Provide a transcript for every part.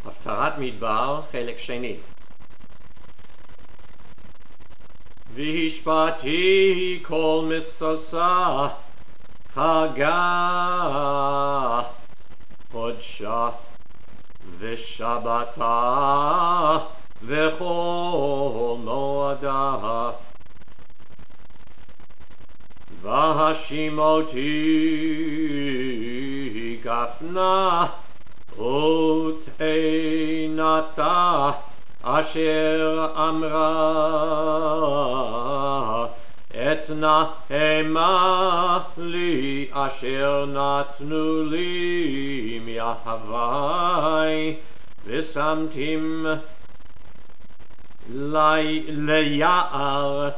הפטרת מדבר, חלק שני. והשפעתי כל משושה, חגה, חודשה, ושבתה, וכל מועדה. והשימותי גפנה, ותאנתה, אשר אמרה, אתנה המה לי, אשר נתנו לי מאהבי, ושמתים ליער,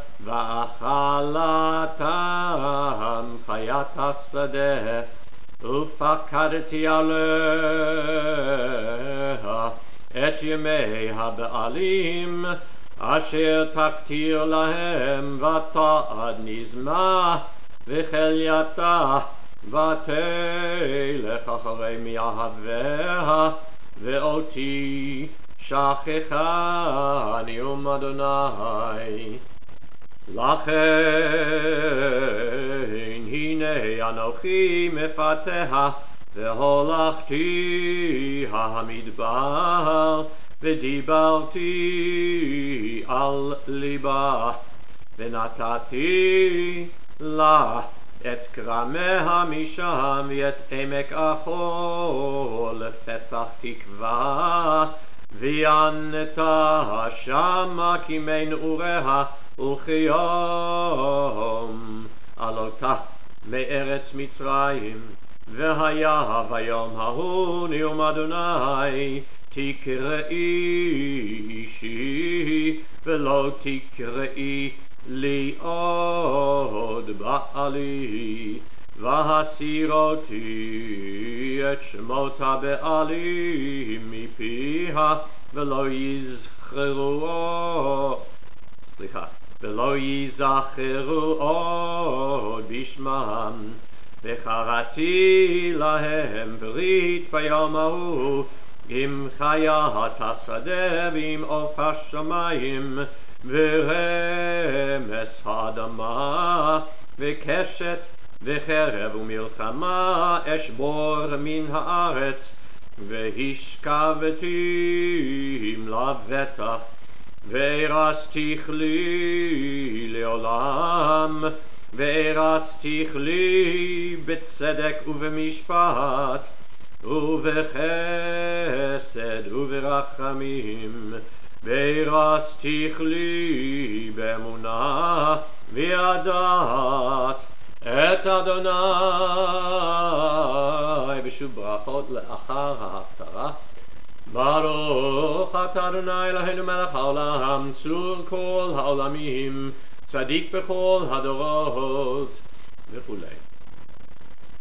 ואכלתם חיית השדה, ופקדתי עליה את ימי הבעלים, אשר תקטיר להם, ותעד נזמה, וכלייתה, ותלך אחרי מאהביה, ואותי שכחה נאום אדוני. לכן הנה אנוכי מפתה, והולכתי המדבר, ודיברתי על ליבה, ונתתי לה את כרמיה משם, ואת עמק החול לפתח תקווה, ויענתה שמה כמי נעוריה, וכיום עלותה מארץ מצרים. והיה ביום ההוא נאום אדוני, תקראי אישי, ולא תקראי לי עוד בעלי, והסירותי את שמות הבעלים מפיה, ולא יזכרו עוד בשמם. וקראתי להם ברית ביום ההוא, עם חיית השדה, ועם עוף השמיים, ורמס האדמה, וקשת, וחרב ומלחמה, אשבור מן הארץ, והשכבתי לבטח, והרסתיך לי לעולם, והרסתיך לי בצדק ובמשפט, ובחסד וברחמים, והרסתיך לי באמונה, וידעת את אדוני. ושוב ברכות לאחר ההפטרה. ברוך אתה אדוני אלוהינו מלך העולם, צור כל העולמים, צדיק בכל הדורות, וכולי.